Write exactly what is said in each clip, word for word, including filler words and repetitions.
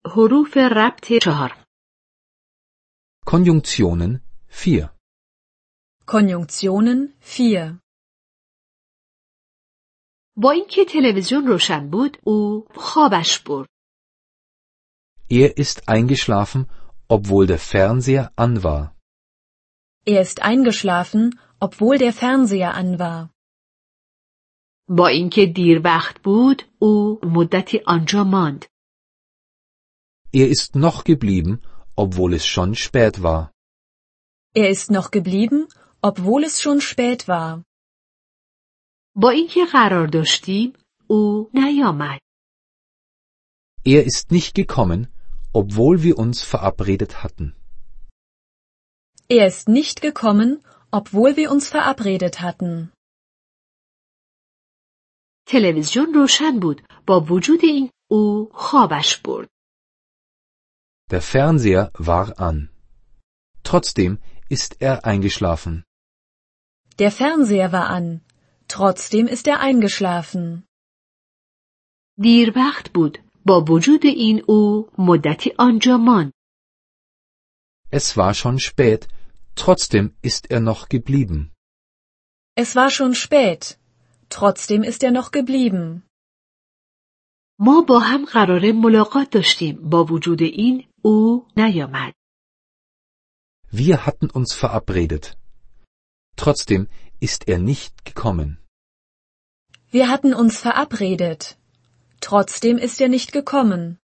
حروف ربط چهار. Konjunktionen vier. Konjunktionen vier. با اینکه تلویزیون روشن بود او خوابش برد. Er ist eingeschlafen, obwohl der Fernseher an war. Er ist eingeschlafen, obwohl der Fernseher an war. با اینکه دیر وقت بود او مدتی آنجا ماند. Er ist noch geblieben, obwohl es schon spät war. Er ist noch geblieben, obwohl es schon spät war. با اینکه قرار داشتیم او نیامد. Er ist nicht gekommen, obwohl wir uns verabredet hatten. Er ist nicht gekommen, obwohl wir uns verabredet hatten. تلویزیون روشن بود با وجود این او خوابش برد. Der Fernseher war an. Trotzdem ist er eingeschlafen. Der Fernseher war an. Trotzdem ist er eingeschlafen. دیر وقت بود با وجود این او مدتی آنجا ماند. Es war schon spät, trotzdem ist er noch geblieben. Es war schon spät. Trotzdem ist er noch geblieben. ما با هم قرار ملاقات داشتیم با وجود این او نیامد. Wir hatten uns verabredet. Trotzdem ist er nicht gekommen. Wir hatten uns verabredet. Trotzdem ist er nicht gekommen.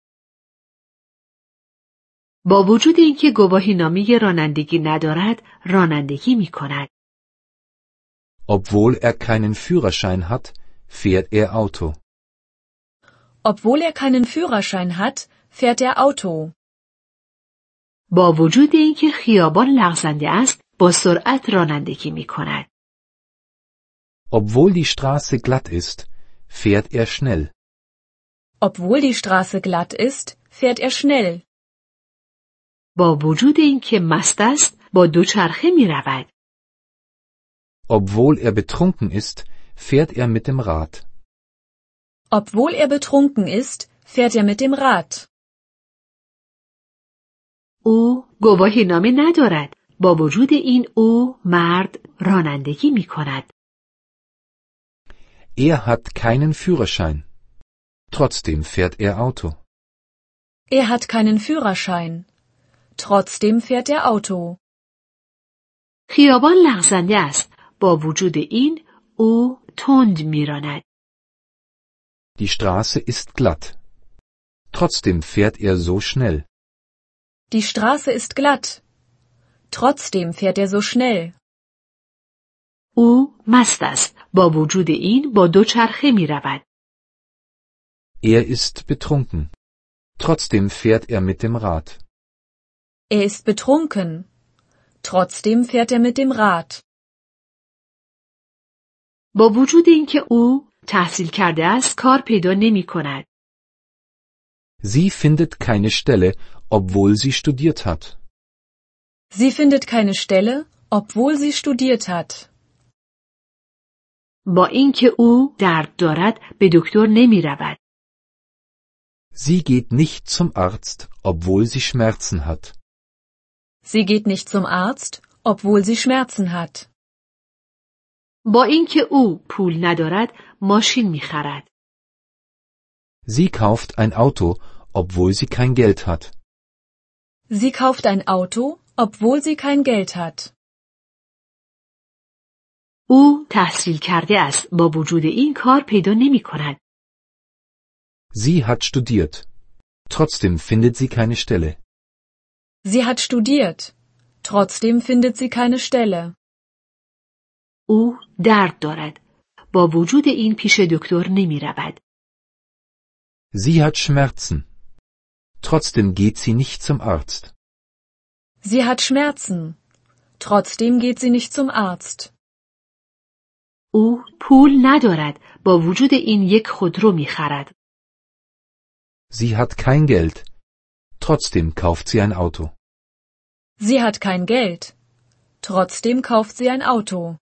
با وجود اینکه گواهینامه رانندگی ندارد رانندگی می کند. Obwohl er keinen Führerschein hat, fährt er Auto. Obwohl er keinen Führerschein hat, fährt er Auto. با وجود اینکه خیابان لغزنده است با سرعت رانندگی می کند. Obwohl die Straße glatt ist, fährt er schnell. Obwohl die Straße glatt ist, fährt er schnell. با وجود اینکه مست است با دوچرخه می رود. Obwohl er betrunken ist, fährt er mit dem Rad. Obwohl er betrunken ist, fährt er mit dem Rad. او گواهینامه ندارد. با وجود این او مرد رانندگی می کند. Er hat keinen Führerschein. Trotzdem fährt er Auto. Er hat keinen Führerschein. Trotzdem fährt er Auto. خیابان لغزنده است. با وجود این او تند می راند. Die Straße ist glatt. Trotzdem fährt er so schnell. Die Straße ist glatt. Trotzdem fährt er so schnell. او مست است. با وجود این با دوچرخه می رود. Er ist betrunken. Trotzdem fährt er mit dem Rad. Er ist betrunken. Trotzdem fährt er mit dem Rad. با وجود اینکه او تحصیل کرده است کار پیدا نمی کند. Sie findet keine Stelle, obwohl sie studiert hat. Sie findet keine Stelle, obwohl sie studiert hat. با اینکه او درد دارد به دکتر نمی رود. Sie geht nicht zum Arzt, obwohl sie Schmerzen hat. Sie geht nicht zum Arzt, obwohl sie Schmerzen hat. با اینکه او پول ندارد ماشین می خرد. Sie kauft ein Auto, obwohl sie kein Geld hat. Sie kauft ein Auto, obwohl sie kein Geld hat. او تحصیل کرده است با وجود این کار پیدا نمی کند. Sie hat studiert. Trotzdem findet sie keine Stelle. Sie hat studiert. Trotzdem findet sie keine Stelle. او درد دارد. با وجود این پیش دکتر نمی رود. Sie hat Schmerzen. Trotzdem geht sie nicht zum Arzt. Sie hat Schmerzen. Trotzdem geht sie nicht zum Arzt. او پول ندارد. با وجود این یک خودرو می خرد. Sie hat kein Geld. Trotzdem kauft sie ein Auto. Sie hat kein Geld. Trotzdem kauft sie ein Auto.